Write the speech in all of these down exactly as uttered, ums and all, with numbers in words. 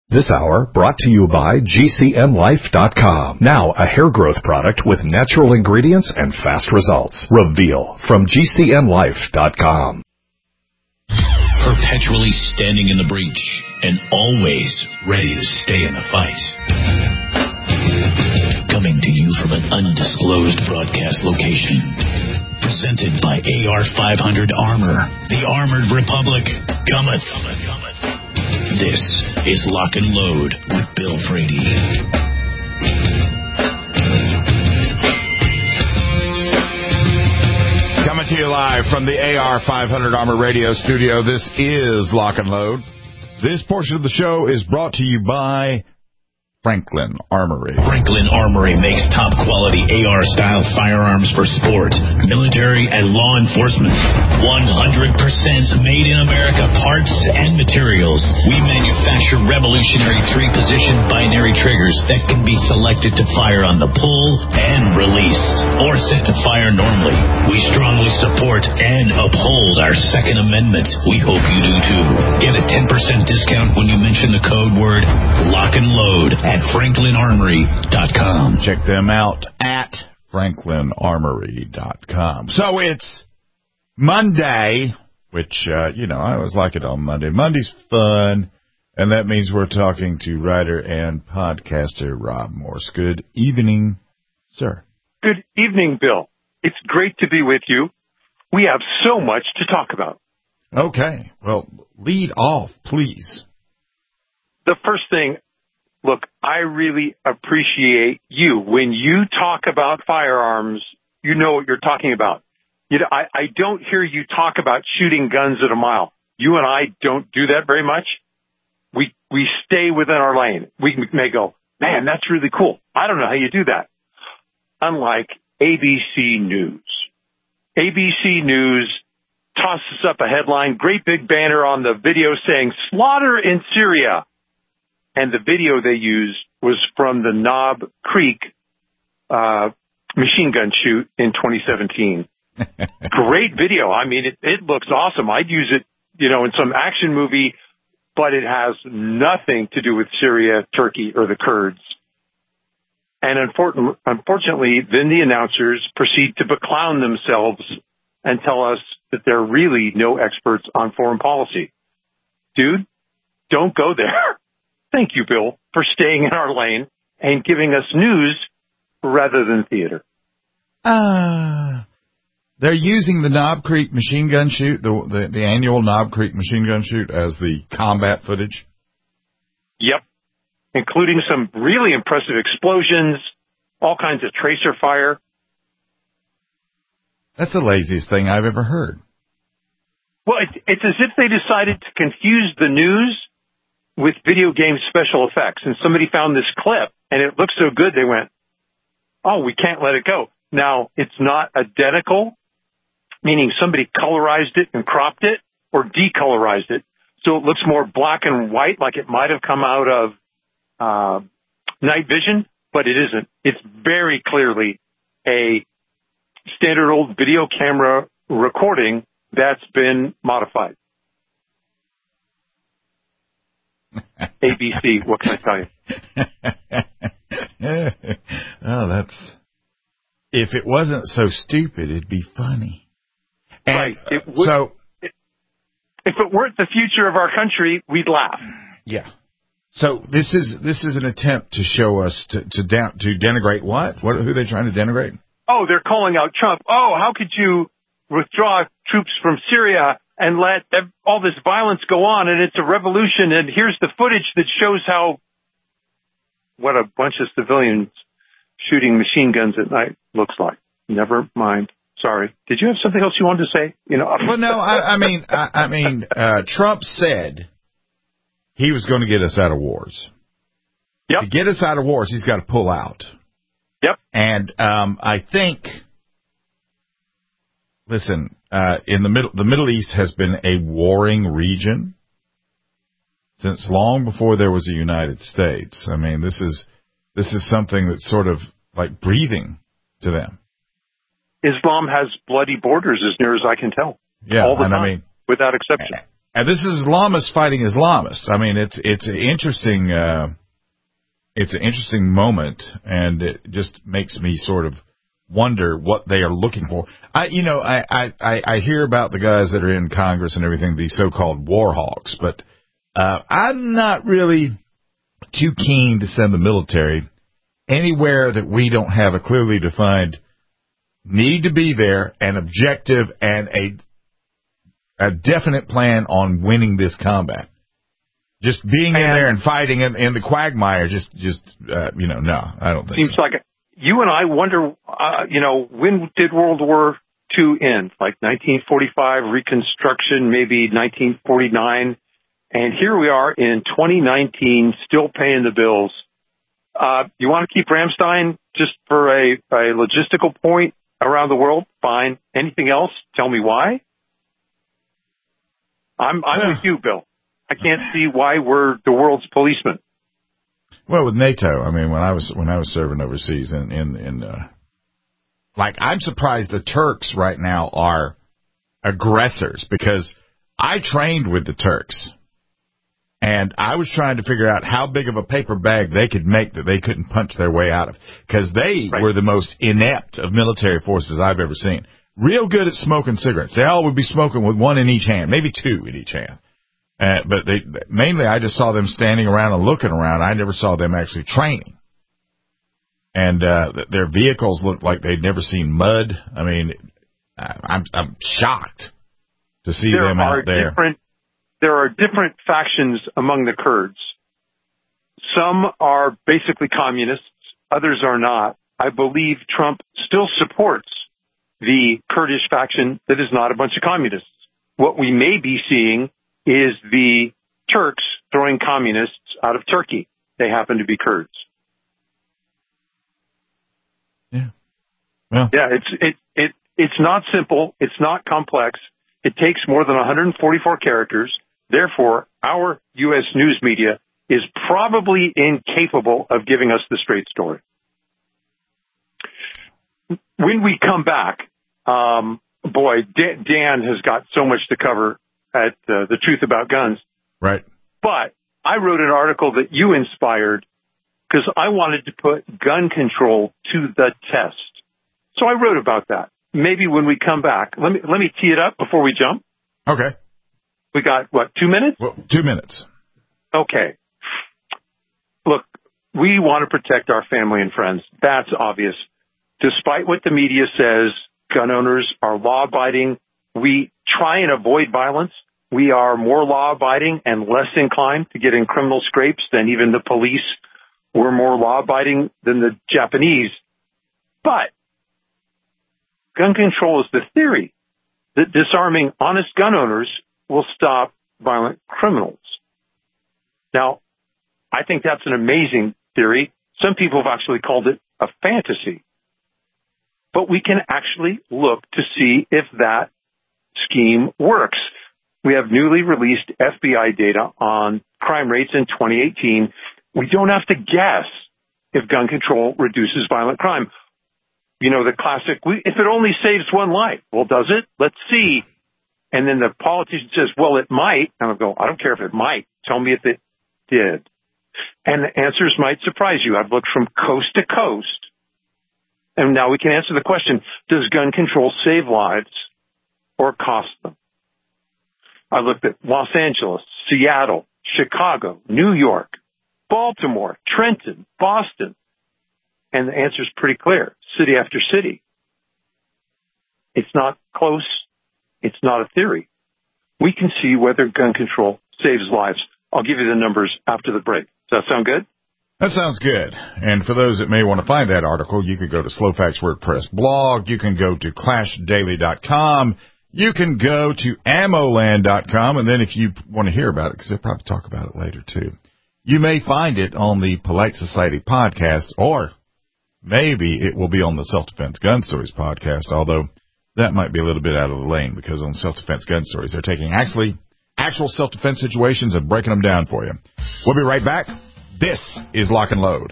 This hour brought to you by G C N Life dot com. Now a hair growth product with natural ingredients and fast results. Reveal from G C N Life dot com. Perpetually standing in the breach and always ready to stay in the fight. Coming to you from an undisclosed broadcast location. Presented by A R five hundred Armor. The Armored Republic cometh. cometh, cometh. This is Lock and Load with Bill Frady. Coming to you live from the A R five hundred Armor Radio studio, this is Lock and Load. This portion of the show is brought to you by Franklin Armory. Franklin Armory makes top-quality A R-style firearms for sport, military, and law enforcement. one hundred percent made in America parts and materials. We manufacture revolutionary three-position binary triggers that can be selected to fire on the pull and release, or set to fire normally. We strongly support and uphold our Second Amendment. We hope you do too. Get a ten percent discount when you mention the code word Lock and Load at Franklin Armory dot com. Check them out at Franklin Armory dot com. So it's Monday, which, uh, you know, I always like it on Monday. Monday's fun, and that means we're talking to writer and podcaster Rob Morse. Good evening, sir. Good evening, Bill. It's great to be with you. We have so much to talk about. Okay. Well, lead off, please. The first thing, look, I really appreciate you. When you talk about firearms, you know what you're talking about. You know, I, I don't hear you talk about shooting guns at a mile. You and I don't do that very much. We we stay within our lane. We may go, man, that's really cool. I don't know how you do that. Unlike A B C News. A B C News tosses up a headline, great big banner on the video saying, slaughter in Syria. And the video they used was from the Knob Creek uh, machine gun shoot in twenty seventeen. Great video. I mean, it, it looks awesome. I'd use it, you know, in some action movie, but it has nothing to do with Syria, Turkey, or the Kurds. And unfortunately, unfortunately, then the announcers proceed to beclown themselves and tell us that they're really no experts on foreign policy. Dude, don't go there. Thank you, Bill, for staying in our lane and giving us news rather than theater. Uh, they're using the Knob Creek machine gun shoot, the, the the annual Knob Creek machine gun shoot, as the combat footage? Yep, including some really impressive explosions, all kinds of tracer fire. That's the laziest thing I've ever heard. Well, it, it's as if they decided to confuse the news with video game special effects. And somebody found this clip, and it looked so good, they went, oh, we can't let it go. Now, it's not identical, meaning somebody colorized it and cropped it, or decolorized it, so it looks more black and white, like it might have come out of uh, night vision, but it isn't. It's very clearly a standard old video camera recording that's been modified. A B C, what can I tell you? Oh, that's... If it wasn't so stupid, it'd be funny. And, right. It would, so, it, if it weren't the future of our country, we'd laugh. Yeah. So this is this is an attempt to show us to to, down, to denigrate what? What? Who are they trying to denigrate? Oh, they're calling out Trump. Oh, how could you withdraw troops from Syria and let all this violence go on, and it's a revolution, and here's the footage that shows how, what a bunch of civilians shooting machine guns at night looks like. Never mind. Sorry. Did you have something else you wanted to say? You know. Well, no, I, I mean, I, I mean, uh, Trump said he was going to get us out of wars. Yep. To get us out of wars, he's got to pull out. Yep. And um, I think, listen, uh, in the middle, the Middle East has been a warring region since long before there was a United States. I mean, this is this is something that's sort of like breathing to them. Islam has bloody borders, as near as I can tell. Yeah, all the and time, I mean, without exception. And this is Islamists fighting Islamists. I mean, it's it's an interesting uh, it's an interesting moment, and it just makes me sort of wonder what they are looking for. I, you know, I, I, I hear about the guys that are in Congress and everything, these so-called war hawks, but uh, I'm not really too keen to send the military anywhere that we don't have a clearly defined need to be there, an objective, and a a definite plan on winning this combat. Just being in there and fighting in, in the quagmire, just, just uh, you know, no, I don't think seems so. like a, you and I wonder, uh, you know, when did World War Two end? Like nineteen forty-five, Reconstruction, maybe nineteen forty-nine. And here we are in twenty nineteen, still paying the bills. Uh, you want to keep Ramstein just for a, a logistical point around the world? Fine. Anything else? Tell me why. I'm, I'm yeah. with you, Bill. I can't see why we're the world's policeman. Well, with NATO, I mean, when I was when I was serving overseas, in in, in uh, like I'm surprised the Turks right now are aggressors, because I trained with the Turks, and I was trying to figure out how big of a paper bag they could make that they couldn't punch their way out of, because they right. were the most inept of military forces I've ever seen. Real good at smoking cigarettes. They all would be smoking with one in each hand, maybe two in each hand. Uh, but they mainly, I just saw them standing around and looking around. I never saw them actually training. And uh, their vehicles looked like they'd never seen mud. I mean, I'm I'm shocked to see there them are out there. Different, there are different factions among the Kurds. Some are basically communists. Others are not. I believe Trump still supports the Kurdish faction that is not a bunch of communists. What we may be seeing is the Turks throwing communists out of Turkey. They happen to be Kurds. Yeah. Well. Yeah, it's it it it's not simple. It's not complex. It takes more than one hundred forty-four characters. Therefore, our U S news media is probably incapable of giving us the straight story. When we come back, um, boy, Dan, Dan has got so much to cover at uh, The Truth About Guns. Right. But I wrote an article that you inspired because I wanted to put gun control to the test. So I wrote about that. Maybe when we come back, let me let me tee it up before we jump. Okay. We got, what, two minutes? Well, two minutes. Okay. Look, we want to protect our family and friends. That's obvious. Despite what the media says, gun owners are law-abiding. We try and avoid violence. We are more law-abiding and less inclined to get in criminal scrapes than even the police. We're more law-abiding than the Japanese. But gun control is the theory that disarming honest gun owners will stop violent criminals. Now, I think that's an amazing theory. Some people have actually called it a fantasy. But we can actually look to see if that scheme works. We have newly released F B I data on crime rates in twenty eighteen. We don't have to guess if gun control reduces violent crime. You know, the classic, we, if it only saves one life. Well, does it? Let's see. And then the politician says, well, it might. And I'll go, I don't care if it might. Tell me if it did. And the answers might surprise you. I've looked from coast to coast. And now we can answer the question, does gun control save lives or cost them? I looked at Los Angeles, Seattle, Chicago, New York, Baltimore, Trenton, Boston. And the answer is pretty clear, city after city. It's not close. It's not a theory. We can see whether gun control saves lives. I'll give you the numbers after the break. Does that sound good? That sounds good. And for those that may want to find that article, you could go to Slowfax WordPress blog. You can go to clash daily dot com. You can go to ammoland dot com. And then if you want to hear about it, because they'll probably talk about it later too, you may find it on the Polite Society podcast, or maybe it will be on the Self-Defense Gun Stories podcast, although that might be a little bit out of the lane, because on Self-Defense Gun Stories, they're taking actually actual self-defense situations and breaking them down for you. We'll be right back. This is Lock and Load.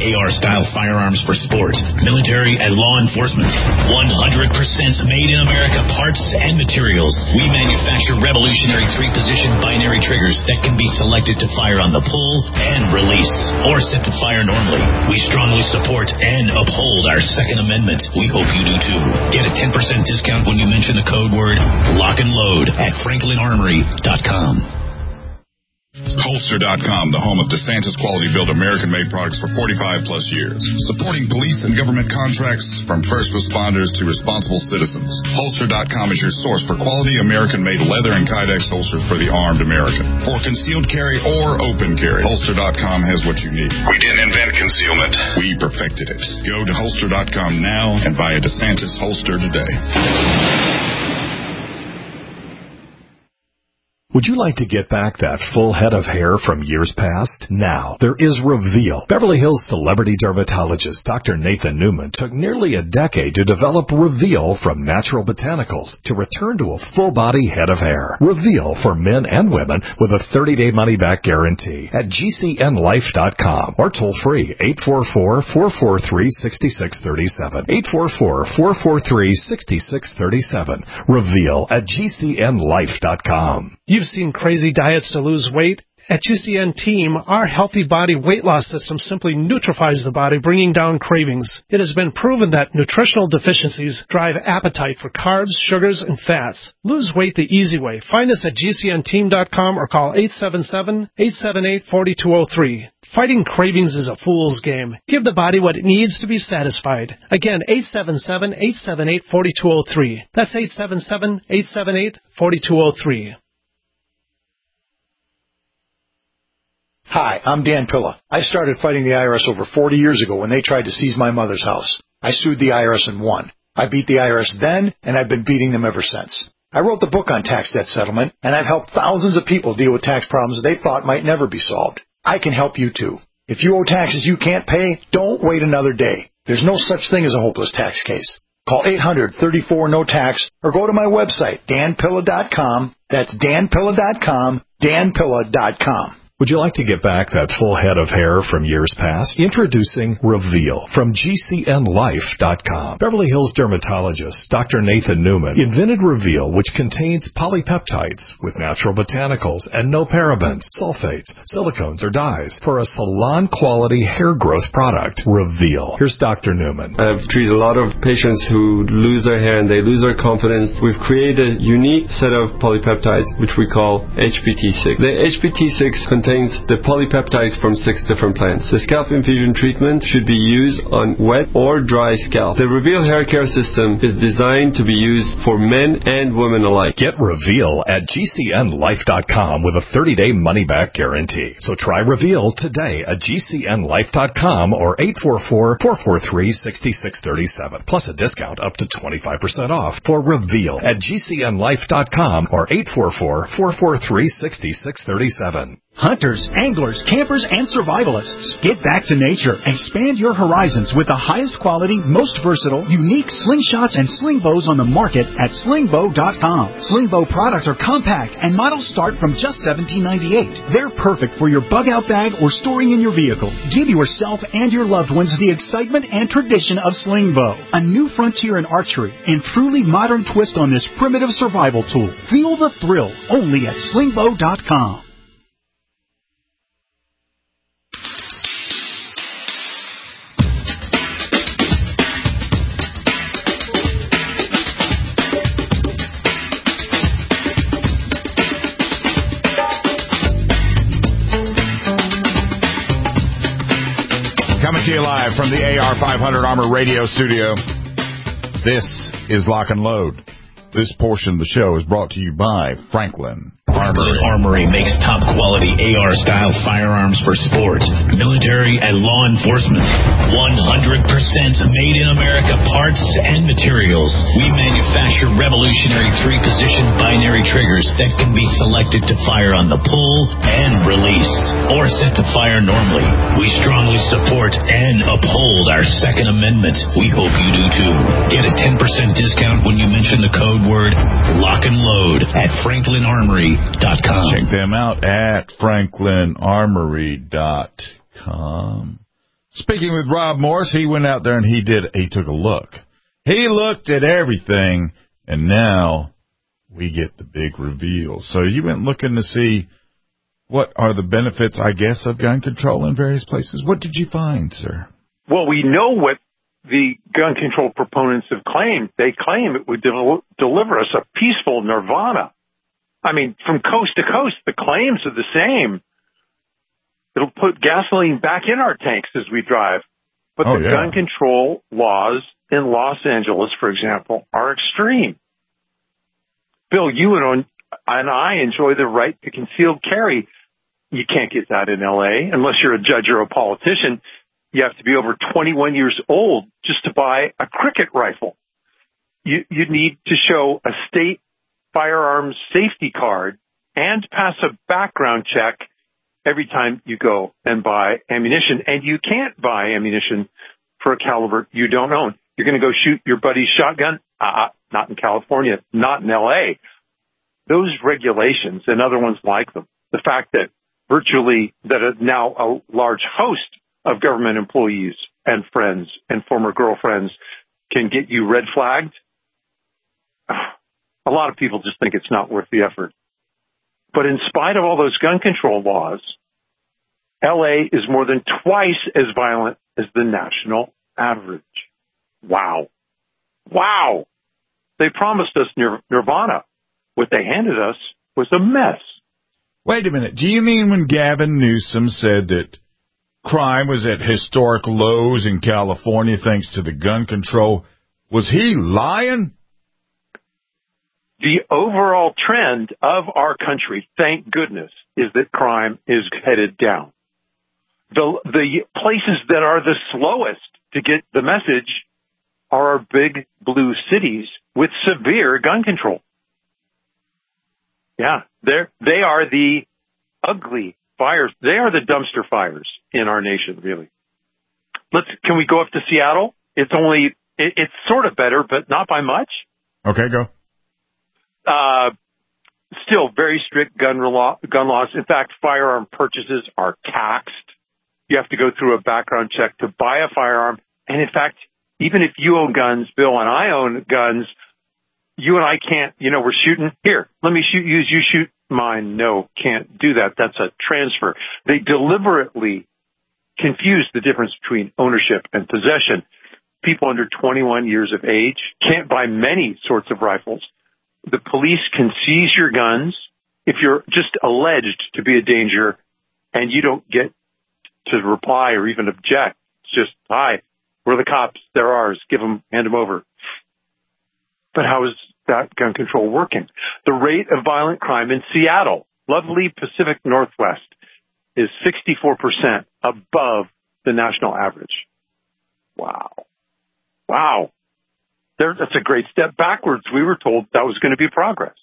A R-style firearms for sport, military, and law enforcement. one hundred percent made in America parts and materials. We manufacture revolutionary three-position binary triggers that can be selected to fire on the pull and release, or set to fire normally. We strongly support and uphold our Second Amendment. We hope you do too. Get a ten percent discount when you mention the code word lock and load at franklin armory dot com. Holster dot com, the home of DeSantis quality built American-made products for forty-five plus years. Supporting police and government contracts from first responders to responsible citizens. Holster dot com is your source for quality American-made leather and Kydex holsters for the armed American. For concealed carry or open carry, Holster dot com has what you need. We didn't invent concealment. We perfected it. Go to Holster dot com now and buy a DeSantis holster today. Would you like to get back that full head of hair from years past? Now, there is Reveal. Beverly Hills celebrity dermatologist Doctor Nathan Newman took nearly a decade to develop Reveal from natural botanicals to return to a full-body head of hair. Reveal for men and women with a thirty-day money-back guarantee at G C N life dot com or toll-free eight four four, four four three, six six three seven. eight four four, four four three, six six three seven. Reveal at G C N life dot com. You've seen crazy diets to lose weight. At G C N Team, our healthy body weight loss system simply neutralizes the body, bringing down cravings. It has been proven that nutritional deficiencies drive appetite for carbs, sugars, and fats. Lose weight the easy way. Find us at G C N team dot com or call eight seven seven, eight seven eight, four two zero three. Fighting cravings is a fool's game. Give the body what it needs to be satisfied. Again, eight seven seven, eight seven eight, four two zero three. That's eight seven seven, eight seven eight, four two zero three. Hi, I'm Dan Pilla. I started fighting the I R S over forty years ago when they tried to seize my mother's house. I sued the I R S and won. I beat the I R S then, and I've been beating them ever since. I wrote the book on tax debt settlement, and I've helped thousands of people deal with tax problems they thought might never be solved. I can help you too. If you owe taxes you can't pay, don't wait another day. There's no such thing as a hopeless tax case. Call eight hundred, thirty-four, no tax or go to my website, dan pilla dot com. That's dan pilla dot com, dan pilla dot com. Would you like to get back that full head of hair from years past? Introducing Reveal from G C N life dot com. Beverly Hills dermatologist Doctor Nathan Newman invented Reveal, which contains polypeptides with natural botanicals and no parabens, sulfates, silicones, or dyes for a salon-quality hair growth product. Reveal. Here's Doctor Newman. I've treated a lot of patients who lose their hair and they lose their confidence. We've created a unique set of polypeptides, which we call H P T six. The H P T six contains contains the polypeptides from six different plants. The scalp infusion treatment should be used on wet or dry scalp. The Reveal hair care system is designed to be used for men and women alike. Get Reveal at G C N life dot com with a thirty-day money-back guarantee. So try Reveal today at G C N life dot com or eight four four, four four three, six six three seven. Plus a discount up to twenty-five percent off for Reveal at G C N life dot com or eight four four, four four three, six six three seven. Hunters, anglers, campers, and survivalists. Get back to nature. Expand your horizons with the highest quality, most versatile, unique slingshots and sling bows on the market at sling bow dot com. Sling bow products are compact and models start from just seventeen ninety-eight. They're perfect for your bug out bag or storing in your vehicle. Give yourself and your loved ones the excitement and tradition of sling bow. A new frontier in archery and truly modern twist on this primitive survival tool. Feel the thrill only at sling bow dot com. Coming to you live from the A R five hundred Armor Radio Studio. This is Lock and Load. This portion of the show is brought to you by Franklin Franklin Armory makes top-quality A R-style firearms for sport, military, and law enforcement. one hundred percent made in America parts and materials. We manufacture revolutionary three-position binary triggers that can be selected to fire on the pull and release, or set to fire normally. We strongly support and uphold our Second Amendment. We hope you do too. Get a ten percent discount when you mention the code word lock and load at franklin armory dot com. Check them out at franklin armory dot com. Speaking with Rob Morris, he went out there and he did, he took a look. He looked at everything, and now we get the big reveal. So you went looking to see what are the benefits, I guess, of gun control in various places. What did you find, sir? Well, we know what the gun control proponents have claimed. They claim it would del- deliver us a peaceful nirvana. I mean, from coast to coast, the claims are the same. It'll put gasoline back in our tanks as we drive. But oh, the yeah. gun control laws in Los Angeles, for example, are extreme. Bill, you and, and I enjoy the right to concealed carry. You can't get that in L A unless you're a judge or a politician. You have to be over twenty-one years old just to buy a cricket rifle. You, you need to show a state firearms safety card and pass a background check every time you go and buy ammunition. And you can't buy ammunition for a caliber you don't own. You're going to go shoot your buddy's shotgun? Uh, not in California, not in L A. Those regulations and other ones like them, the fact that virtually that are now a large host of government employees and friends and former girlfriends can get you red flagged. A lot of people just think it's not worth the effort. But in spite of all those gun control laws, L A is more than twice as violent as the national average. Wow. Wow. They promised us nir- nirvana. What they handed us was a mess. Wait a minute. Do you mean when Gavin Newsom said that crime was at historic lows in California thanks to the gun control, was he lying? The overall trend of our country, thank goodness, is that crime is headed down. The, the places that are the slowest to get the message are our big blue cities with severe gun control. Yeah, they're, they are the ugly fires. They are the dumpster fires in our nation, really. Let's, can we go up to Seattle? It's only, it, it's sort of better, but not by much. Okay, go. Uh, still very strict gun, law, gun laws. In fact, firearm purchases are taxed. You have to go through a background check to buy a firearm. And in fact, even if you own guns, Bill and I own guns, you and I can't, you know, we're shooting. Here, let me shoot you as you shoot mine. No, can't do that. That's a transfer. They deliberately confuse the difference between ownership and possession. People under twenty-one years of age can't buy many sorts of rifles. The police can seize your guns if you're just alleged to be a danger and you don't get to reply or even object. It's just, hi, we're the cops. They're ours. Give them, hand them over. But how is that gun control working? The rate of violent crime in Seattle, lovely Pacific Northwest, is sixty-four percent above the national average. Wow. Wow. There, that's a great step backwards. We were told that was going to be progress.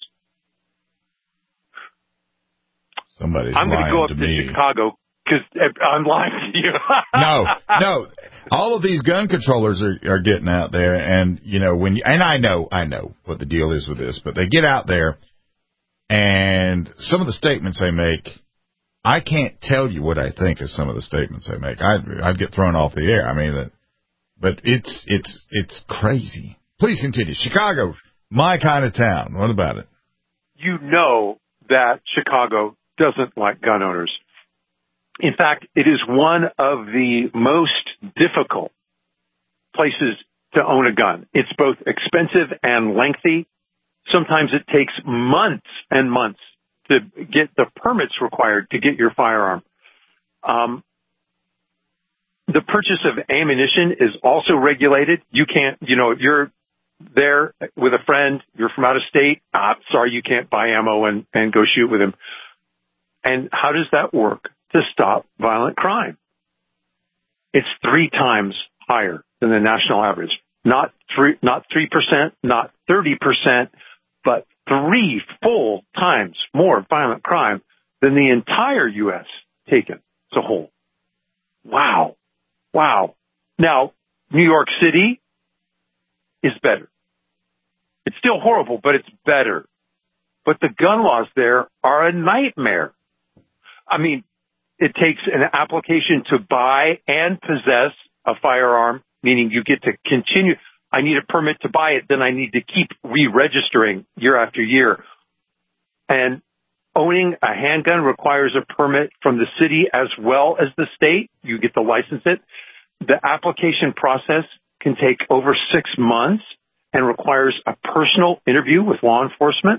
Somebody's I'm going to go up to, to me. Chicago because I'm lying to you. no, no. All of these gun controllers are, are getting out there, and you know when you, and I know, I know what the deal is with this, but they get out there, and some of the statements they make, I can't tell you what I think of some of the statements they make. I'd, I'd get thrown off the air. I mean, but it's it's it's crazy. Please continue. Chicago, my kind of town. What about it? You know that Chicago doesn't like gun owners. In fact, it is one of the most difficult places to own a gun. It's both expensive and lengthy. Sometimes it takes months and months to get the permits required to get your firearm. Um, the purchase of ammunition is also regulated. You can't, you know, if you're there with a friend, you're from out of state, ah, sorry, you can't buy ammo and, and go shoot with him. And how does that work to stop violent crime? It's three times higher than the national average. Not three, not three percent, not thirty percent, but three full times more violent crime than the entire U S taken as a whole. Wow. Wow. Now, New York City is better. It's still horrible, but it's better. But the gun laws there are a nightmare. I mean, it takes an application to buy and possess a firearm, meaning you get to continue. I need a permit to buy it, then I need to keep re-registering year after year. And owning a handgun requires a permit from the city as well as the state. You get to license it. The application process can take over six months and requires a personal interview with law enforcement.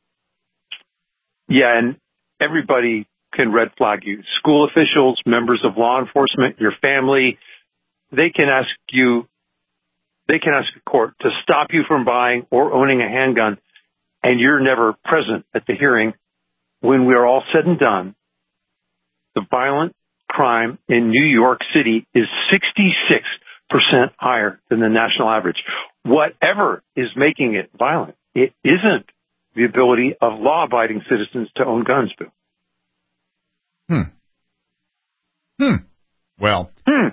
Yeah, and everybody can red flag you. School officials, members of law enforcement, your family, they can ask you, they can ask a court to stop you from buying or owning a handgun, and you're never present at the hearing. When we are all said and done, the violent crime in New York City is sixty-six percent higher than the national average. Whatever is making it violent, it isn't the ability of law-abiding citizens to own guns, Bill. Hmm. Hmm. Well, hmm.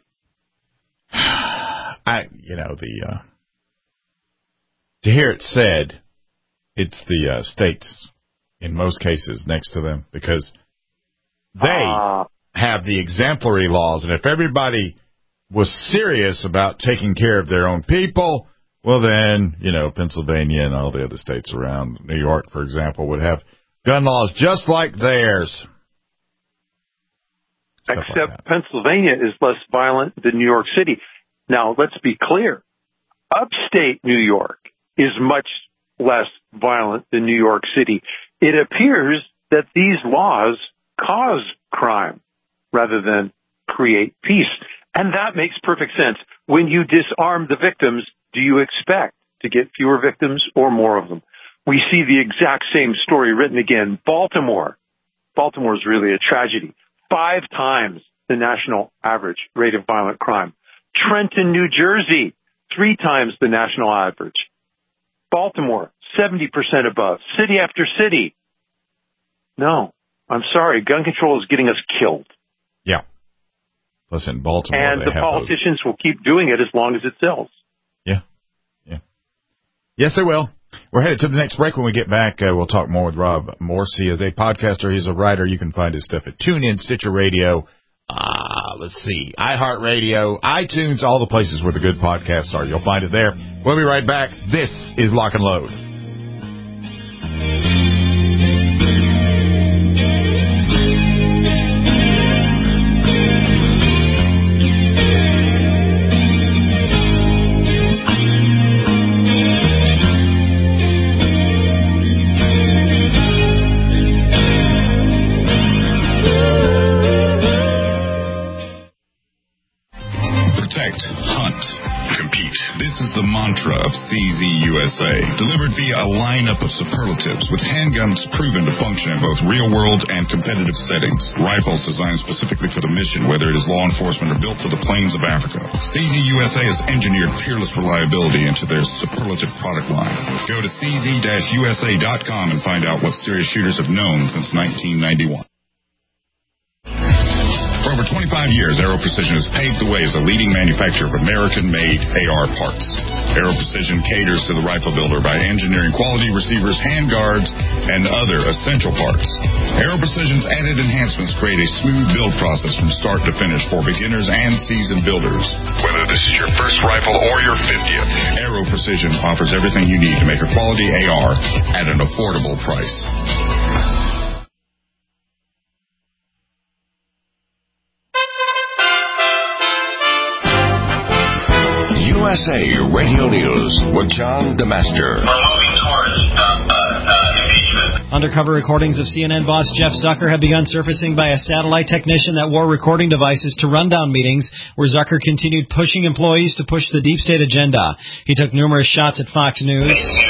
I, you know, the, uh, to hear it said, it's the uh, states, in most cases, next to them, because they uh, have the exemplary laws, and if everybody was serious about taking care of their own people, well then, you know, Pennsylvania and all the other states around, New York, for example, would have gun laws just like theirs. Stuff Except like Pennsylvania is less violent than New York City. Now, let's be clear. Upstate New York is much less violent than New York City. It appears that these laws cause crime rather than create peace. And that makes perfect sense. When you disarm the victims, do you expect to get fewer victims or more of them? We see the exact same story written again. Baltimore. Baltimore is really a tragedy. Five times the national average rate of violent crime. Trenton, New Jersey, three times the national average. Baltimore, seventy percent above. City after city. No, I'm sorry. Gun control is getting us killed. Yeah. Listen, Baltimore. And the politicians those. will keep doing it as long as it sells. Yeah. Yeah. Yes, they will. We're headed to the next break. When we get back, uh, we'll talk more with Rob Morse. He is a podcaster. He's a writer. You can find his stuff at TuneIn, Stitcher Radio, uh, let's see, iHeartRadio, iTunes, all the places where the good podcasts are. You'll find it there. We'll be right back. This is Lock and Load. Of C Z U S A, delivered via a lineup of superlatives with handguns proven to function in both real-world and competitive settings. Rifles designed specifically for the mission, whether it is law enforcement or built for the plains of Africa. C Z U S A has engineered peerless reliability into their superlative product line. Go to C Z U S A dot com and find out what serious shooters have known since nineteen ninety-one. For over twenty-five years, Aero Precision has paved the way as a leading manufacturer of American-made A R parts. Aero Precision caters to the rifle builder by engineering quality receivers, handguards, and other essential parts. Aero Precision's added enhancements create a smooth build process from start to finish for beginners and seasoned builders. Whether this is your first rifle or your fiftieth, Aero Precision offers everything you need to make a quality A R at an affordable price. U S A Radio News with John DeMaster. Undercover recordings of C N N boss Jeff Zucker have begun surfacing by a satellite technician that wore recording devices to rundown meetings where Zucker continued pushing employees to push the deep state agenda. He took numerous shots at Fox News.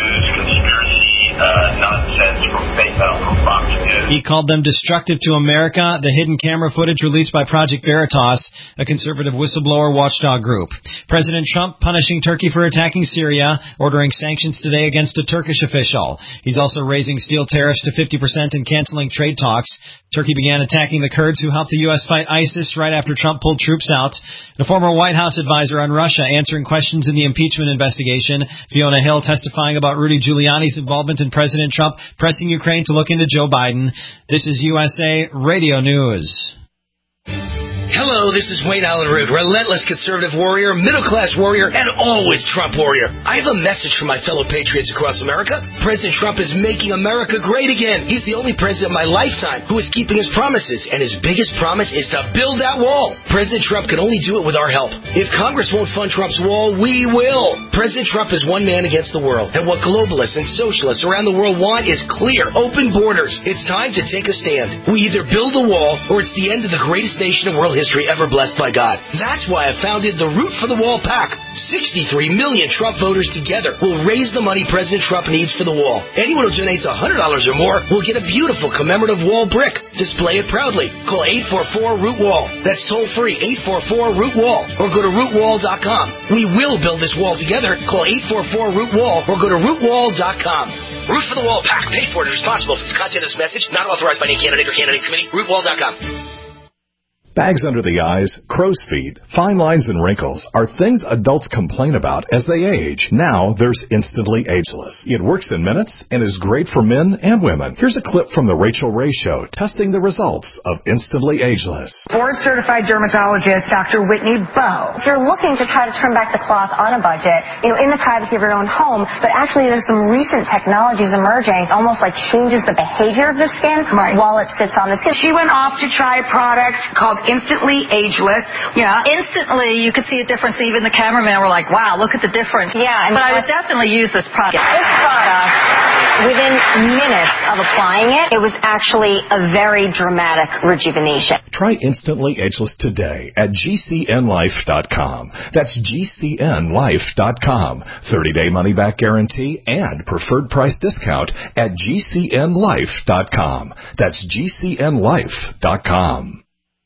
Uh, nonsense from fake uh, from Fox News. He called them destructive to America, the hidden camera footage released by Project Veritas, a conservative whistleblower watchdog group. President Trump punishing Turkey for attacking Syria, ordering sanctions today against a Turkish official. He's also raising steel tariffs to fifty percent and canceling trade talks. Turkey began attacking the Kurds who helped the U S fight ISIS right after Trump pulled troops out. The former White House advisor on Russia answering questions in the impeachment investigation. Fiona Hill testifying about Rudy Giuliani's involvement in President Trump pressing Ukraine to look into Joe Biden. This is U S A Radio News. Hello, this is Wayne Allen Root, relentless conservative warrior, middle-class warrior, and always Trump warrior. I have a message for my fellow patriots across America. President Trump is making America great again. He's the only president in my lifetime who is keeping his promises, and his biggest promise is to build that wall. President Trump can only do it with our help. If Congress won't fund Trump's wall, we will. President Trump is one man against the world, and what globalists and socialists around the world want is clear, open borders. It's time to take a stand. We either build a wall, or it's the end of the greatest nation in world history ever blessed by God. That's why I founded the Root for the Wall PAC. sixty-three million Trump voters together will raise the money President Trump needs for the wall. Anyone who donates one hundred dollars or more will get a beautiful commemorative wall brick. Display it proudly. Call eight four four root wall. That's toll free, eight four four root wall. Or go to root wall dot com. We will build this wall together. Call eight four four root wall or go to root wall dot com. Root for the Wall PAC. Paid for and responsible for the content of this message. Not authorized by any candidate or candidates committee. root wall dot com. Bags under the eyes, crow's feet, fine lines, and wrinkles are things adults complain about as they age. Now there's Instantly Ageless. It works in minutes and is great for men and women. Here's a clip from the Rachel Ray Show testing the results of Instantly Ageless. Board-certified dermatologist Doctor Whitney Bowe. If you're looking to try to turn back the clock on a budget, you know, in the privacy of your own home, but actually there's some recent technologies emerging, almost like changes the behavior of the skin right. while it sits on the skin. She went off to try a product called Instantly Ageless. Yeah, instantly you could see a difference. Even the cameraman were like, wow, look at the difference. Yeah. I mean, but I would definitely use this product. This product, within minutes of applying it, it was actually a very dramatic rejuvenation. Try Instantly Ageless today at G C N life dot com. That's G C N life dot com. thirty-day money-back guarantee and preferred price discount at G C N life dot com. That's G C N life dot com.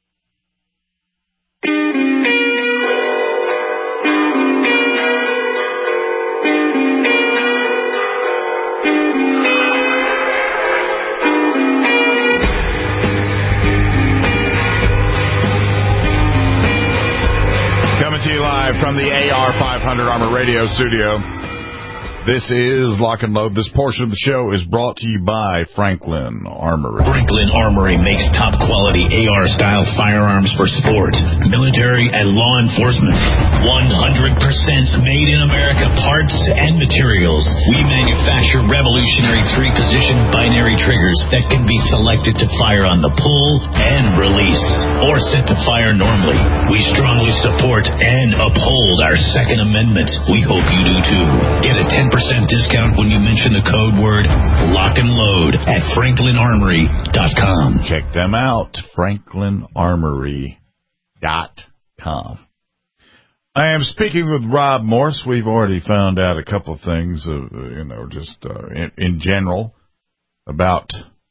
Coming to you live from the A R five hundred Armor Radio studio. This is Lock and Load. This portion of the show is brought to you by Franklin Armory. Franklin Armory makes top-quality A R-style firearms for sport, military, and law enforcement. one hundred percent made in America parts and materials. We manufacture revolutionary three-position binary triggers that can be selected to fire on the pull and release, or set to fire normally. We strongly support and uphold our Second Amendment. We hope you do too. Get a ten percent discount when you mention the code word Lock and Load at franklin armory dot com. Check them out, franklin armory dot com. I am speaking with Rob Morse. We've already found out a couple of things, uh, you know, just uh, in, in general about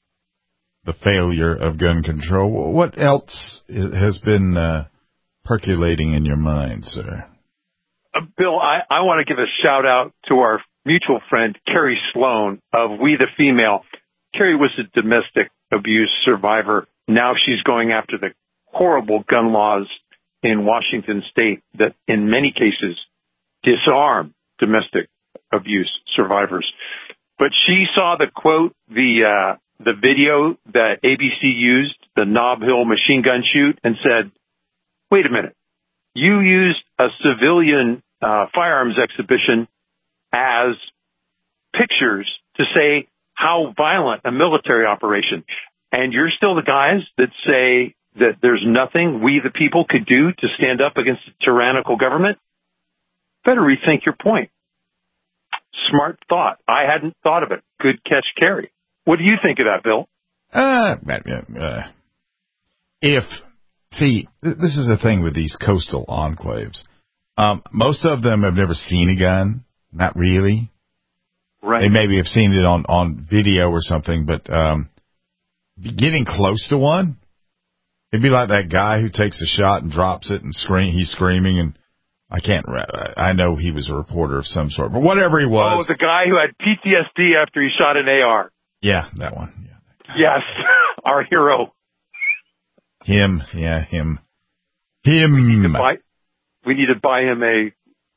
the failure of gun control. What else has been uh, percolating in your mind, sir? Uh, Bill, I, I want to give a shout out to our mutual friend, Carrie Sloan of We the Female. Carrie was a domestic abuse survivor. Now she's going after the horrible gun laws in Washington state that in many cases disarm domestic abuse survivors. But she saw the quote, the, uh, the video that A B C used, the Nob Hill machine gun shoot, and said, wait a minute, you used a civilian uh, firearms exhibition as pictures to say how violent a military operation. And you're still the guys that say that there's nothing we the people could do to stand up against a tyrannical government? Better rethink your point. Smart thought. I hadn't thought of it. Good catch, Carrie. What do you think of that, Bill? Uh, uh, if, see, this is the thing with these coastal enclaves. Um, most of them have never seen a gun. Not really. Right. They maybe have seen it on, on video or something, but um, getting close to one, it'd be like that guy who takes a shot and drops it and scream. He's screaming, and I can't. I know he was a reporter of some sort, but whatever he was. Oh, the guy who had P T S D after he shot an A R. Yeah, that one. Yeah, that yes, our hero. Him. Yeah, him. Him. We need to buy, we need to buy him a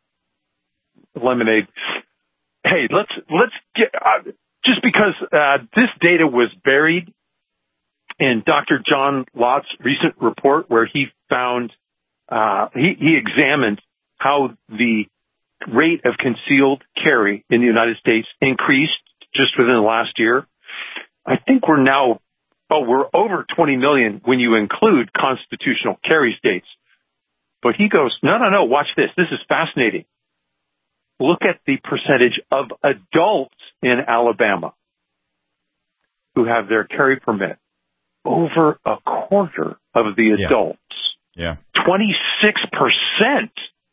lemonade. Hey, let's let's get uh, just because uh, this data was buried in Doctor John Lott's recent report where he found, uh, he, he examined how the rate of concealed carry in the United States increased just within the last year. I think we're now, oh, we're over twenty million when you include constitutional carry states. But he goes, no, no, no, watch this. This is fascinating. Look at the percentage of adults in Alabama who have their carry permit. Over a quarter of the adults. Yeah. twenty-six percent.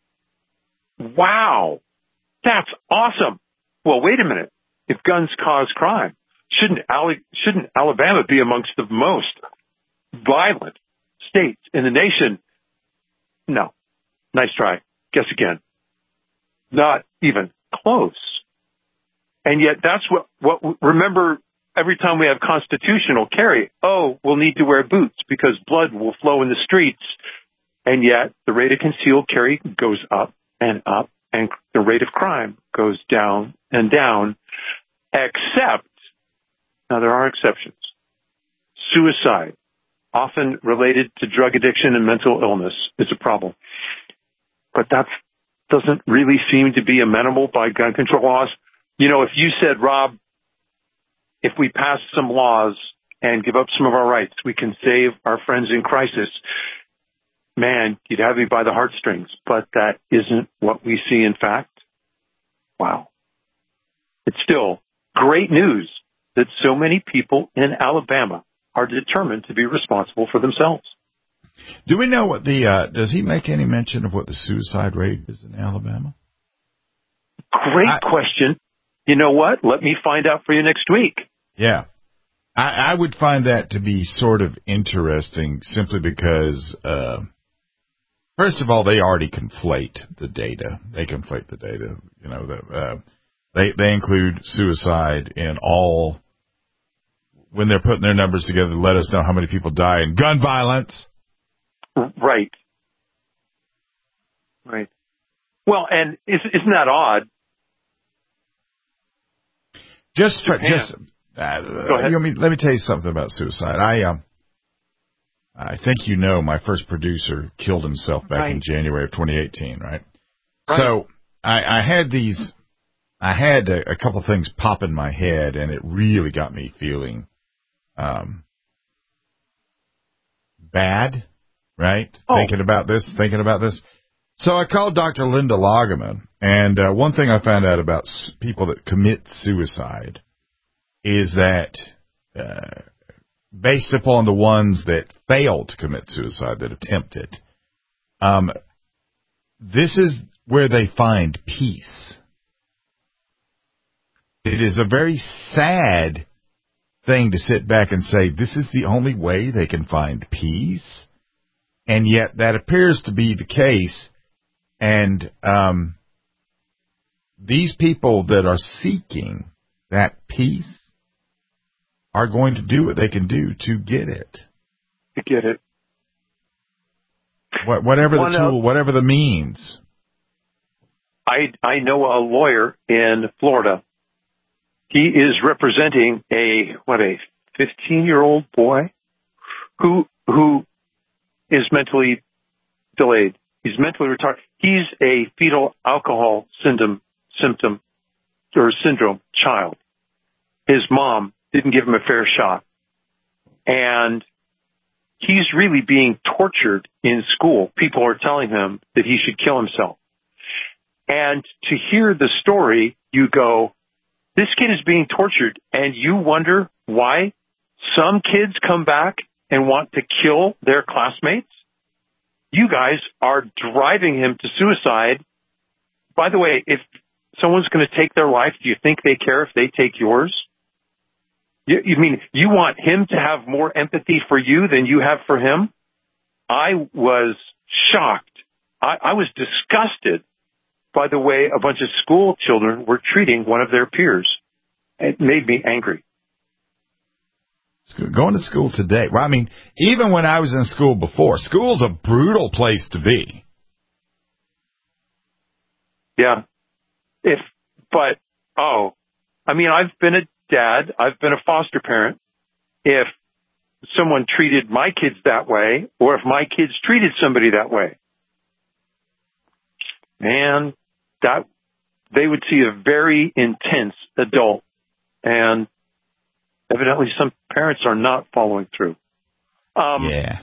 Wow. That's awesome. Well, wait a minute. If guns cause crime, shouldn't Ale- shouldn't Alabama be amongst the most violent states in the nation? No. Nice try. Guess again. Not even close. And yet that's what, what, remember, every time we have constitutional carry, oh, we'll need to wear boots because blood will flow in the streets. And yet the rate of concealed carry goes up and up, and the rate of crime goes down and down, except, now there are exceptions, suicide, often related to drug addiction and mental illness, is a problem. But that doesn't really seem to be amenable by gun control laws. You know, if you said, Rob, if we pass some laws and give up some of our rights, we can save our friends in crisis, man, you'd have me by the heartstrings. But that isn't what we see in fact. Wow. It's still great news that so many people in Alabama are determined to be responsible for themselves. Do we know what the, uh, does he make any mention of what the suicide rate is in Alabama? Great I, question. You know what? Let me find out for you next week. Yeah. I, I would find that to be sort of interesting simply because, uh, first of all, they already conflate the data. They conflate the data. You know, the, uh, they, they include suicide in all, when they're putting their numbers together to let us know how many people die in gun violence. Right. Right. Well, and isn't that odd? Just, for, just, uh, Go ahead. You know, me, let me tell you something about suicide. I, um, I think you know my first producer killed himself back right. in January of twenty eighteen, right? right. So I, I had these, I had a, a couple things pop in my head, and it really got me feeling um, bad, right? Oh. Thinking about this, thinking about this. So I called Doctor Linda Lagaman, and uh, one thing I found out about s- people that commit suicide is that uh, based upon the ones that failed to commit suicide, that attempted, um, this is where they find peace. It is a very sad thing to sit back and say, this is the only way they can find peace. And yet that appears to be the case. And um, these people that are seeking that peace are going to do what they can do to get it. To get it. What, whatever the tool, whatever the means. I I know a lawyer in Florida. He is representing a, what, a fifteen-year-old boy who who is mentally delayed. He's mentally retarded. He's a fetal alcohol syndrome, symptom or syndrome child. His mom didn't give him a fair shot. And he's really being tortured in school. People are telling him that he should kill himself. And to hear the story, you go, this kid is being tortured, and you wonder why some kids come back and want to kill their classmates? You guys are driving him to suicide. By the way, if someone's going to take their life, do you think they care if they take yours? You, you mean you want him to have more empathy for you than you have for him? I was shocked. I, I was disgusted by the way a bunch of school children were treating one of their peers. It made me angry. Going to school today. Well, I mean, even when I was in school before, school's a brutal place to be. Yeah. If, but, oh, I mean, I've been a dad. I've been a foster parent. If someone treated my kids that way or if my kids treated somebody that way. And that they would see a very intense adult. And evidently some parents are not following through. Um, yeah.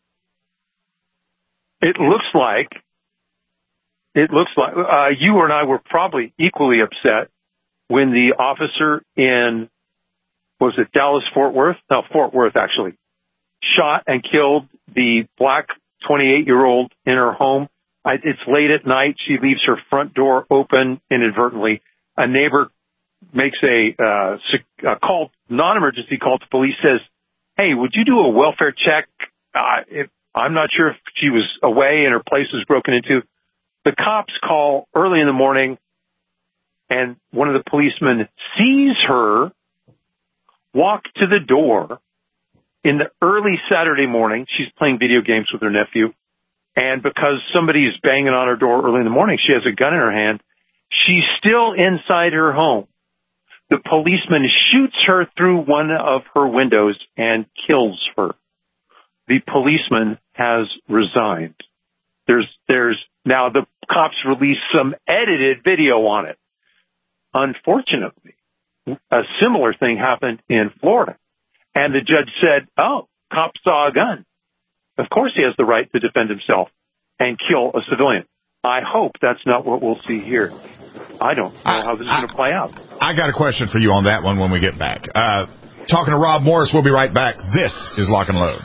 It looks like, it looks like, uh, you and I were probably equally upset when the officer in, was it Dallas, Fort Worth? No, Fort Worth actually, shot and killed the black twenty-eight-year-old in her home. I, it's late at night. She leaves her front door open inadvertently. A neighbor makes a, uh, a call, non-emergency call to police, says, hey, would you do a welfare check? Uh, if, I'm not sure if she was away and her place was broken into. The cops call early in the morning, and one of the policemen sees her walk to the door in the early Saturday morning. She's playing video games with her nephew. And because somebody is banging on her door early in the morning, she has a gun in her hand. She's still inside her home. The policeman shoots her through one of her windows and kills her. The policeman has resigned. There's, there's, now the cops released some edited video on it. Unfortunately, a similar thing happened in Florida. And the judge said, oh, cop saw a gun. Of course he has the right to defend himself and kill a civilian. I hope that's not what we'll see here. I don't know how this is going to play out. I got a question for you on that one when we get back. Uh, talking to Rob Morris, we'll be right back. This is Lock and Load.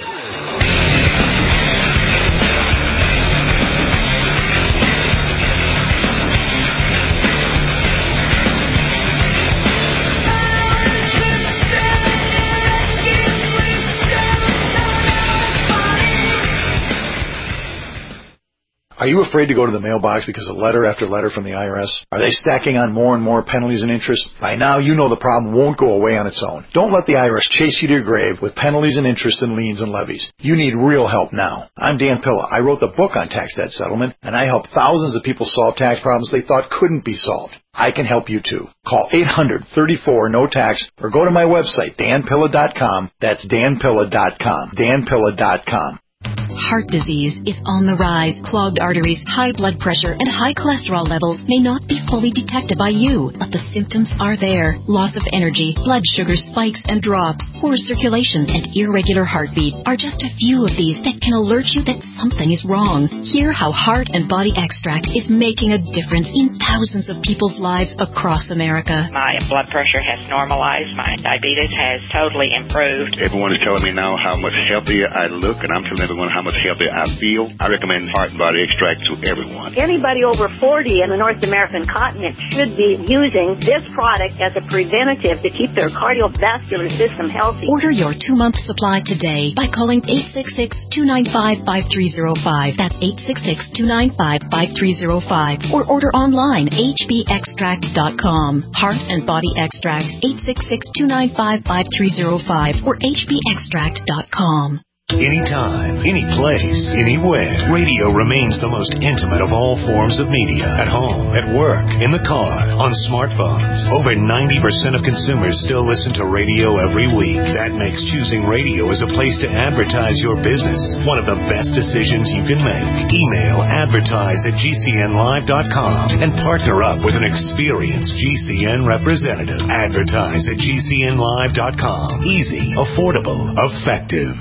Are you afraid to go to the mailbox because of letter after letter from the I R S? Are they stacking on more and more penalties and interest? By now, you know the problem won't go away on its own. Don't let the I R S chase you to your grave with penalties and interest and liens and levies. You need real help now. I'm Dan Pilla. I wrote the book on tax debt settlement, and I help thousands of people solve tax problems they thought couldn't be solved. I can help you too. Call eight hundred, thirty-four, no tax or go to my website, dan pilla dot com. That's dan pilla dot com. dan pilla dot com. Heart disease is on the rise. Clogged arteries, high blood pressure, and high cholesterol levels may not be fully detected by you, but the symptoms are there. Loss of energy, blood sugar spikes and drops, poor circulation, and irregular heartbeat are just a few of these that can alert you that something is wrong. Hear how Heart and Body Extract is making a difference in thousands of people's lives across America. My blood pressure has normalized. My diabetes has totally improved. Everyone is telling me now how much healthier I look, and I'm telling everyone how much healthier I feel. I recommend Heart and Body Extract to everyone. Anybody over forty in the North American continent should be using this product as a preventative to keep their cardiovascular system healthy. Order your two-month supply today by calling eight six six, two nine five, five three zero five. That's eight six six, two nine five, five three zero five. Or order online, h b extract dot com. Heart and Body Extract, eight six six, two nine five, five three zero five or h b extract dot com. Anytime, any place, anywhere. Radio remains the most intimate of all forms of media. At home, at work, in the car, on smartphones. Over ninety percent of consumers still listen to radio every week. That makes choosing radio as a place to advertise your business one of the best decisions you can make. Email advertise at g c n live dot com and partner up with an experienced G C N representative. Advertise at g c n live dot com. Easy, affordable, effective.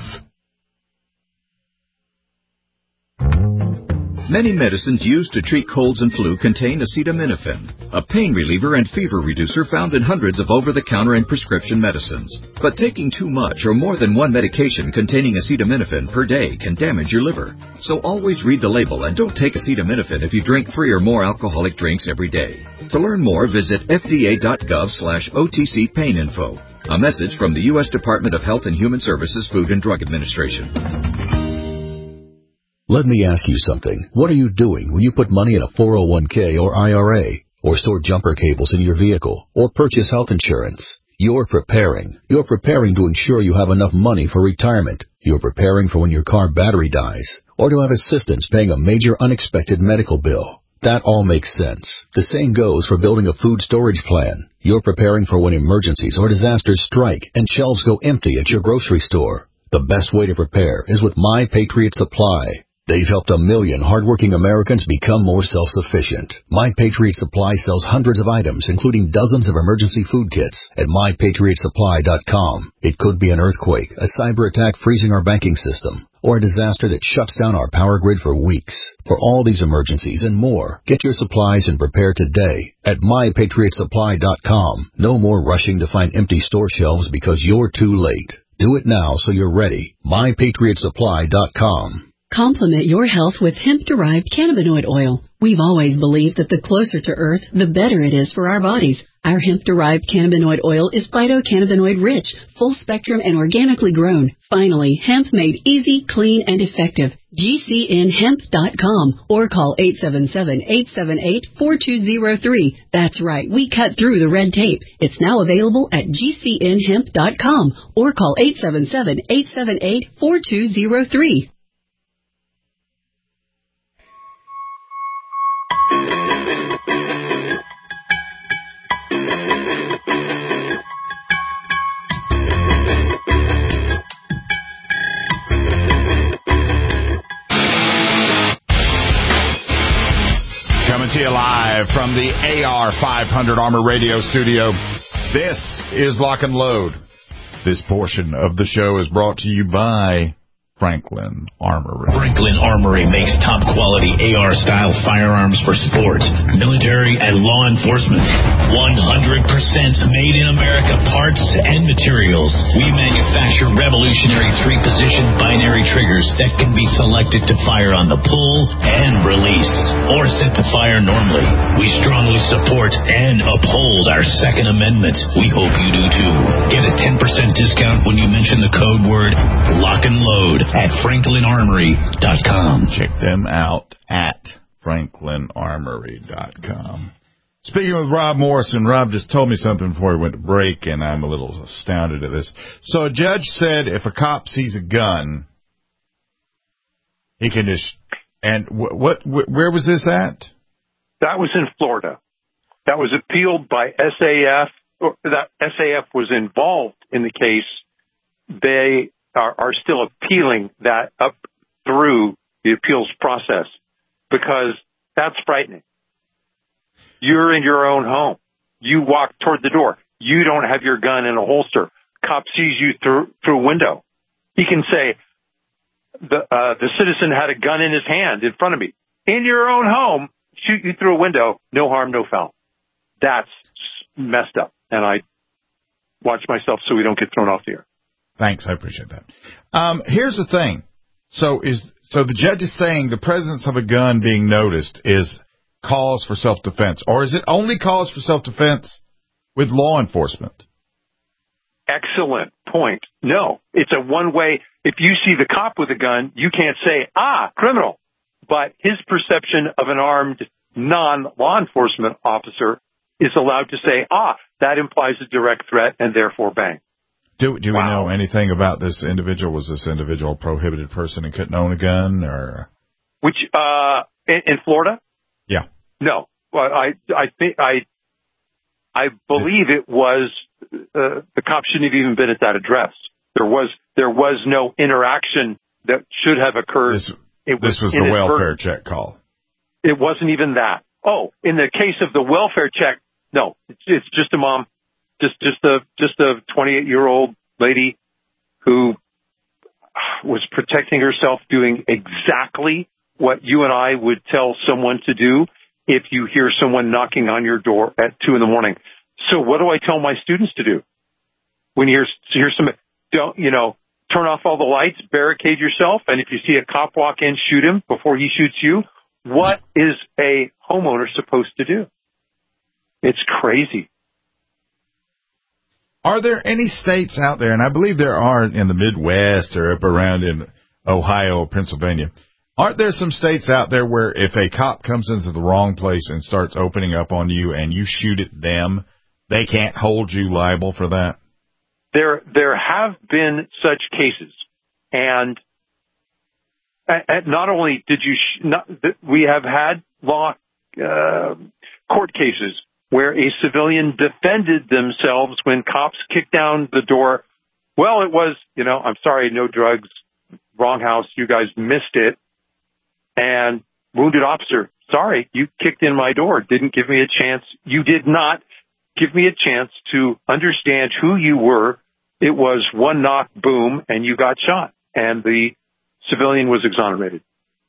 Many medicines used to treat colds and flu contain acetaminophen, a pain reliever and fever reducer found in hundreds of over-the-counter and prescription medicines. But taking too much or more than one medication containing acetaminophen per day can damage your liver. So always read the label and don't take acetaminophen if you drink three or more alcoholic drinks every day. To learn more, visit f d a dot gov slash o t c pain info. A message from the U S Department of Health and Human Services Food and Drug Administration. Let me ask you something. What are you doing when you put money in a four oh one k or I R A, or store jumper cables in your vehicle, or purchase health insurance? You're preparing. You're preparing to ensure you have enough money for retirement. You're preparing for when your car battery dies, or to have assistance paying a major unexpected medical bill. That all makes sense. The same goes for building a food storage plan. You're preparing for when emergencies or disasters strike and shelves go empty at your grocery store. The best way to prepare is with My Patriot Supply. They've helped a million hardworking Americans become more self-sufficient. My Patriot Supply sells hundreds of items, including dozens of emergency food kits at my patriot supply dot com. It could be an earthquake, a cyber attack freezing our banking system, or a disaster that shuts down our power grid for weeks. For all these emergencies and more, get your supplies and prepare today at my patriot supply dot com. No more rushing to find empty store shelves because you're too late. Do it now so you're ready. my patriot supply dot com. Complement your health with hemp-derived cannabinoid oil. We've always believed that the closer to Earth, the better it is for our bodies. Our hemp-derived cannabinoid oil is phytocannabinoid-rich, full-spectrum, and organically grown. Finally, hemp made easy, clean, and effective. G C N hemp dot com or call eight seven seven, eight seven eight, four two zero three. That's right, we cut through the red tape. It's now available at G C N hemp dot com or call eight seven seven, eight seven eight, four two zero three. Coming to you live from the A R five hundred Armor Radio studio. This is Lock and Load. This portion of the show is brought to you by Franklin Armory. Franklin Armory makes top-quality A R-style firearms for sports, military, and law enforcement. one hundred percent made in America parts and materials. We manufacture revolutionary three-position binary triggers that can be selected to fire on the pull and release, or set to fire normally. We strongly support and uphold our Second Amendment. We hope you do too. Get a ten percent discount when you mention the code word Lock and Load at franklin armory dot com. Check them out at franklin armory dot com. Speaking with Rob Morrison, Rob just told me something before we went to break, and I'm a little astounded at this. So a judge said if a cop sees a gun, he can just... And what, what where was this at? That was in Florida. That was appealed by S A F. Or that S A F was involved in the case. They are, are still appealing that up through the appeals process because that's frightening. You're in your own home. You walk toward the door. You don't have your gun in a holster. Cop sees you through through a window. He can say, the uh, the citizen had a gun in his hand in front of me. In your own home, shoot you through a window, no harm, no foul. That's messed up. And I watch myself so we don't get thrown off the air. Thanks, I appreciate that. Um, here's the thing. So is so the judge is saying the presence of a gun being noticed is cause for self-defense, or is it only cause for self-defense with law enforcement? Excellent point. No, it's a one-way. If you see the cop with a gun, you can't say, ah, criminal. But his perception of an armed non-law enforcement officer is allowed to say, ah, that implies a direct threat, and therefore bang. Do do wow. we know anything about this individual? Was this individual a prohibited person and couldn't own a gun, or which uh, in, in Florida? Yeah. No. Well, I I think I I believe it was uh, the cop shouldn't have even been at that address. There was there was no interaction that should have occurred. This, it was, this was the welfare check call. It wasn't even that. Oh, in the case of the welfare check, no, it's, it's just a mom. Just, just a, just a twenty-eight-year-old lady who was protecting herself, doing exactly what you and I would tell someone to do if you hear someone knocking on your door at two in the morning. So what do I tell my students to do? When you hear, hear some, don't, you know, turn off all the lights, barricade yourself, and if you see a cop walk in, shoot him before he shoots you. What is a homeowner supposed to do? It's crazy. Are there any states out there, and I believe there are in the Midwest or up around in Ohio or Pennsylvania, aren't there some states out there where if a cop comes into the wrong place and starts opening up on you and you shoot at them, they can't hold you liable for that? There there have been such cases, and, and not only did you, sh- not, we have had law uh, court cases where a civilian defended themselves when cops kicked down the door. Well, it was, you know, I'm sorry, no drugs, wrong house, you guys missed it. And wounded officer, sorry, you kicked in my door, didn't give me a chance. You did not give me a chance to understand who you were. It was one knock, boom, and you got shot. And the civilian was exonerated.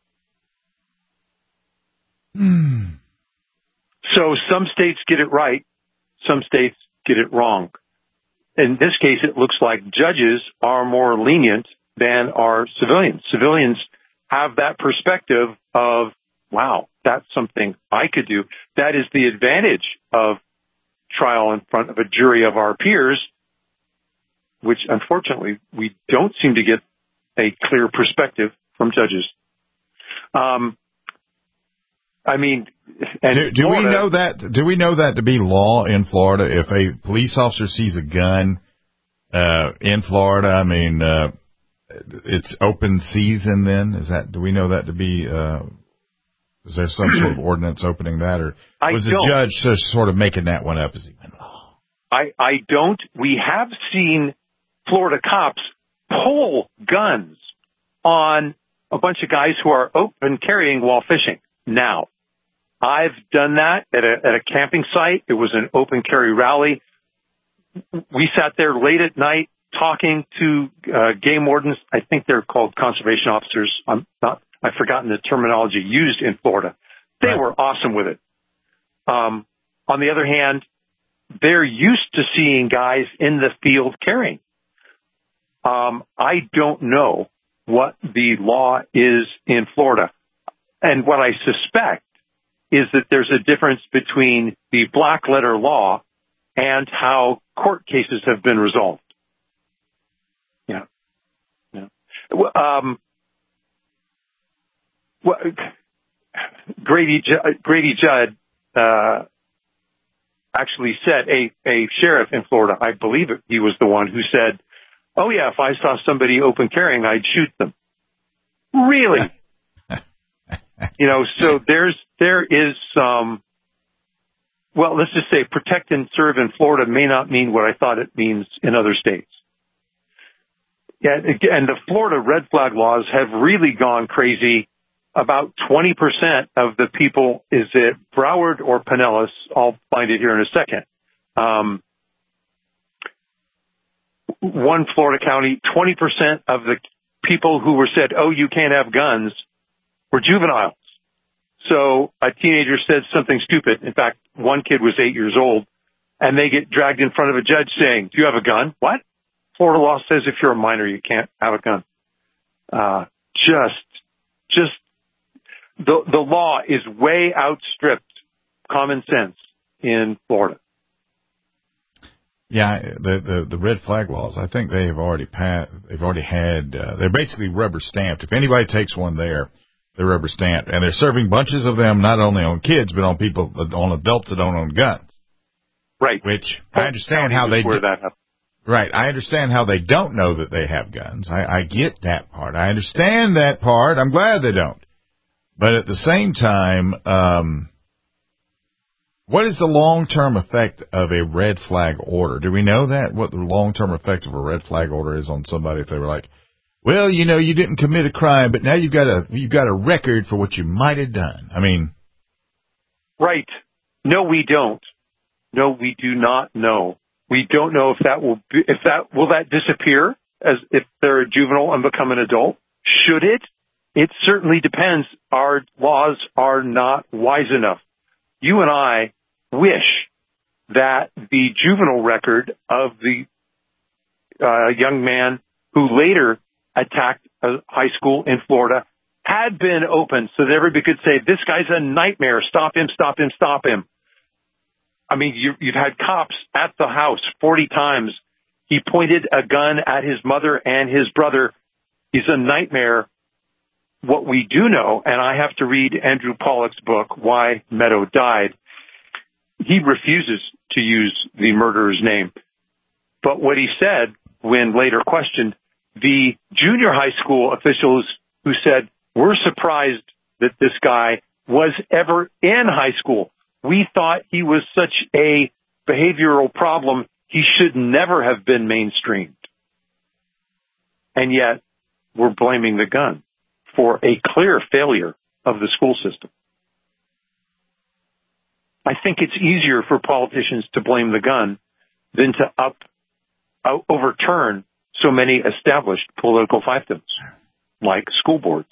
Hmm. So some states get it right, some states get it wrong. In this case, it looks like judges are more lenient than are civilians. Civilians have that perspective of, wow, that's something I could do. That is the advantage of trial in front of a jury of our peers, which unfortunately we don't seem to get a clear perspective from judges. Um, I mean, and do, do Florida, we know that? Do we know that to be law in Florida? If a police officer sees a gun uh, in Florida, I mean, uh, it's open season. Then is that? Do we know that to be? Uh, is there some sort of ordinance opening that, or I was the don't. judge just sort of making that one up as he went along? I I don't. We have seen Florida cops pull guns on a bunch of guys who are open carrying while fishing. Now, I've done that at a, at a camping site. It was an open carry rally. We sat there late at night talking to uh, game wardens. I think they're called conservation officers. I'm not, I've forgotten the terminology used in Florida. They right. were awesome with it. Um, on the other hand, they're used to seeing guys in the field carrying. Um, I don't know what the law is in Florida. And what I suspect is that there's a difference between the black letter law and how court cases have been resolved. Yeah. Yeah. Um, well, Grady, Grady Judd, uh, actually said, a, a sheriff in Florida, I believe it, he was the one who said, oh yeah, if I saw somebody open carrying, I'd shoot them. Really? You know, so there's, there is some, well, let's just say protect and serve in Florida may not mean what I thought it means in other states. Yeah, and the Florida red flag laws have really gone crazy. About twenty percent of the people, is it Broward or Pinellas? I'll find it here in a second. Um, one Florida county, twenty percent of the people who were said, oh, you can't have guns, were juveniles. So a teenager said something stupid. In fact, one kid was eight years old, and they get dragged in front of a judge saying, do you have a gun? What? Florida law says if you're a minor, you can't have a gun. Uh, just, just, the, the law is way outstripped common sense in Florida. Yeah, the, the, the red flag laws, I think they have already passed, they've already had, uh, they're basically rubber stamped. If anybody takes one there, they're rubber stamped. And they're serving bunches of them not only on kids, but on people, on adults that don't own guns. Right. Which I understand how they do. That right. I understand how they don't know that they have guns. I, I get that part. I understand that part. I'm glad they don't. But at the same time, um, what is the long-term effect of a red flag order? Do we know that? What the long-term effect of a red flag order is on somebody if they were like, well, you know, you didn't commit a crime, but now you've got a you've got a record for what you might have done. I mean, right? No, we don't. No, we do not know. We don't know if that will be, if that will that disappear as if they're a juvenile and become an adult. Should it? It certainly depends. Our laws are not wise enough. You and I wish that the juvenile record of the uh, young man who later attacked a high school in Florida had been open so that everybody could say, this guy's a nightmare. Stop him, stop him, stop him. I mean, you, you've had cops at the house forty times. He pointed a gun at his mother and his brother. He's a nightmare. What we do know, and I have to read Andrew Pollack's book, Why Meadow Died, he refuses to use the murderer's name. But what he said when later questioned, the junior high school officials who said, we're surprised that this guy was ever in high school. We thought he was such a behavioral problem, he should never have been mainstreamed. And yet, we're blaming the gun for a clear failure of the school system. I think it's easier for politicians to blame the gun than to up uh, overturn so many established political fiefdoms, like school boards.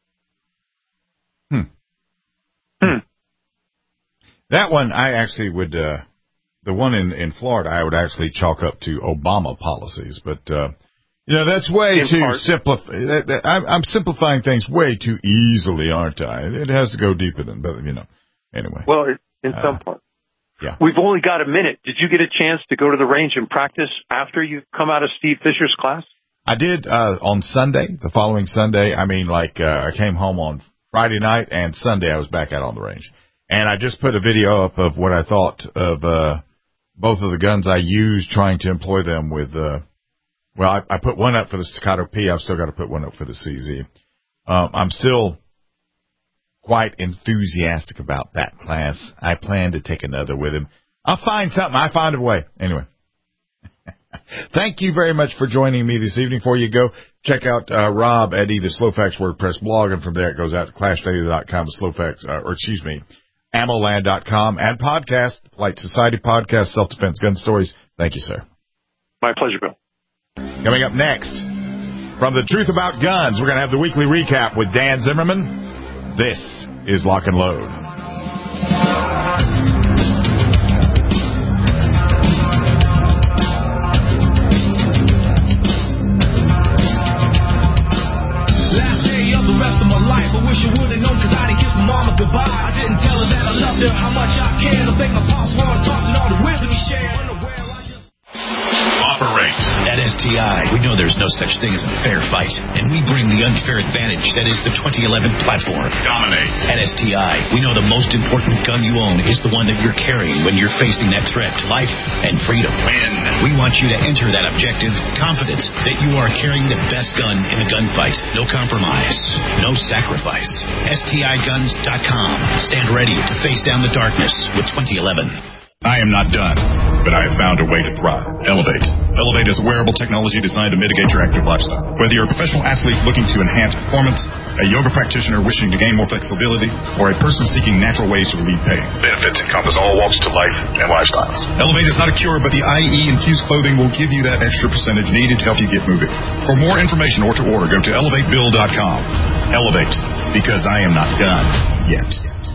Hmm. Hmm. That one, I actually would, uh, the one in, in Florida, I would actually chalk up to Obama policies. But, uh, you know, that's way in too part, simplify. That, that, I'm, I'm simplifying things way too easily, aren't I? It has to go deeper than, but, you know, anyway. Well, in some uh, part. Yeah. We've only got a minute. Did you get a chance to go to the range and practice after you come out of Steve Fisher's class? I did, uh, on Sunday, the following Sunday. I mean, like, uh, I came home on Friday night and Sunday I was back out on the range. And I just put a video up of what I thought of, uh, both of the guns I used trying to employ them with, uh, well, I, I put one up for the Staccato P. I've still got to put one up for the C Z. Um, I'm still quite enthusiastic about that class. I plan to take another with him. I'll find something. I find a way. Anyway. Thank you very much for joining me this evening. Before you go, check out uh, Rob at either Slowfax WordPress blog, and from there it goes out to clash daily dot com, Slowfax, uh, or excuse me, ammo land dot com, and podcast, Polite Society Podcast, Self-Defense Gun Stories. Thank you, sir. My pleasure, Bill. Coming up next, from The Truth About Guns, we're going to have the weekly recap with Dan Zimmerman. This is Lock and Load. Goodbye. I didn't tell her that I loved her, how much I cared. I beg my pulse for her, talks and all the wisdom he shared. Operate. At S T I, we know there's no such thing as a fair fight, and we bring the unfair advantage that is the twenty eleven platform. Dominate. At S T I, we know the most important gun you own is the one that you're carrying when you're facing that threat to life and freedom. Win. We want you to enter that objective confident that you are carrying the best gun in the gunfight. No compromise. No sacrifice. S T I guns dot com. Stand ready to face down the darkness with twenty eleven. I am not done, but I have found a way to thrive. Elevate. Elevate is a wearable technology designed to mitigate your active lifestyle. Whether you're a professional athlete looking to enhance performance, a yoga practitioner wishing to gain more flexibility, or a person seeking natural ways to relieve pain, benefits encompass all walks to life and lifestyles. Elevate is not a cure, but the I E infused clothing will give you that extra percentage needed to help you get moving. For more information or to order, go to elevate bill dot com. Elevate, because I am not done yet.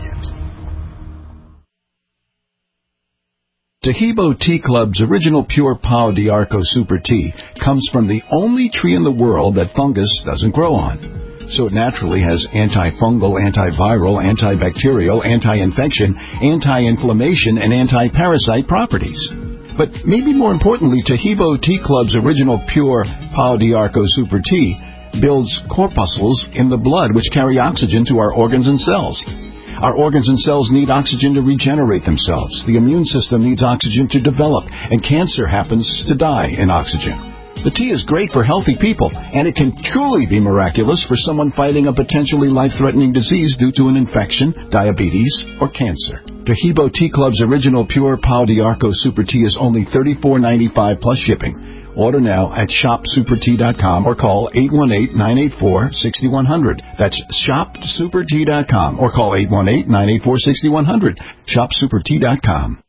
Taheebo Tea Club's original pure Pau d'Arco Super Tea comes from the only tree in the world that fungus doesn't grow on. So it naturally has antifungal, antiviral, antibacterial, anti-infection, anti-inflammation, and anti-parasite properties. But maybe more importantly, Taheebo Tea Club's original pure Pau d'Arco Super Tea builds corpuscles in the blood which carry oxygen to our organs and cells. Our organs and cells need oxygen to regenerate themselves. The immune system needs oxygen to develop, and cancer happens to die in oxygen. The tea is great for healthy people, and it can truly be miraculous for someone fighting a potentially life-threatening disease due to an infection, diabetes, or cancer. Taheebo Tea Club's original pure Pau d'Arco Super Tea is only thirty-four ninety-five plus shipping. Order now at shop super tea dot com or call eight one eight, nine eight four, six one zero zero. That's shop super tea dot com or call eight one eight, nine eight four, six one zero zero. shop super tea dot com.